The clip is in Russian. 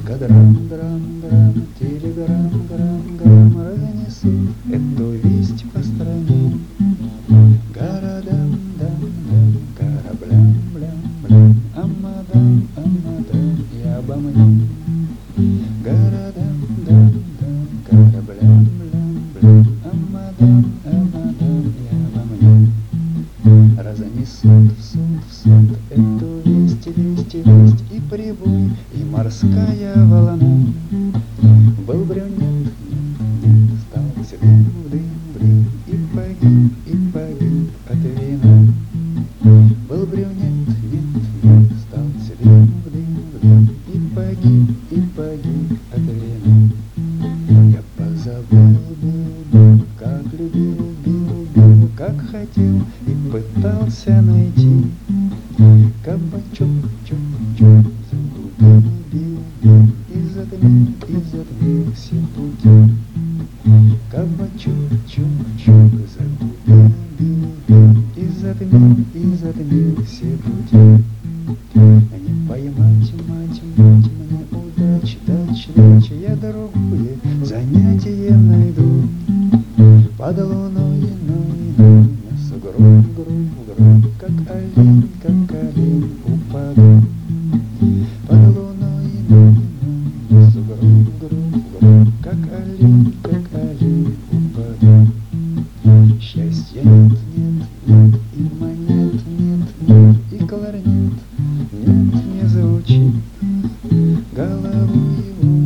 Кадрам-драм-драм, телеграм-грам-грам, разнесут эту весть по стране. Городам-дам-дам, кораблям-блям-блям, амадам-амадам, и обо мне. Городам-дам-дам, кораблям-блям-блям, амадам-амадам, и обо мне. Разнесут в суд эту весть, весть и прибой, и морская волна. Был брюнет, нет, стал седым в дым, и погиб от вина. Был брюнет, нет, стал седым в дым, и погиб от вина. Я позабыл, был, как любил, бил, как хотел и пытался найти. Кабачок, чок, загубил, бил, и затмил все пути. Кабачок, чок, загубил, бил, и затмил все пути. Не поймать, мать, мне удачи, я другое занятие найду. Под луной, на сугроб, как олень упаду. Под луной, на сугроб, как олень упаду. Счастья нет, и монет нет, и кларнет нет, не звучит. Голову его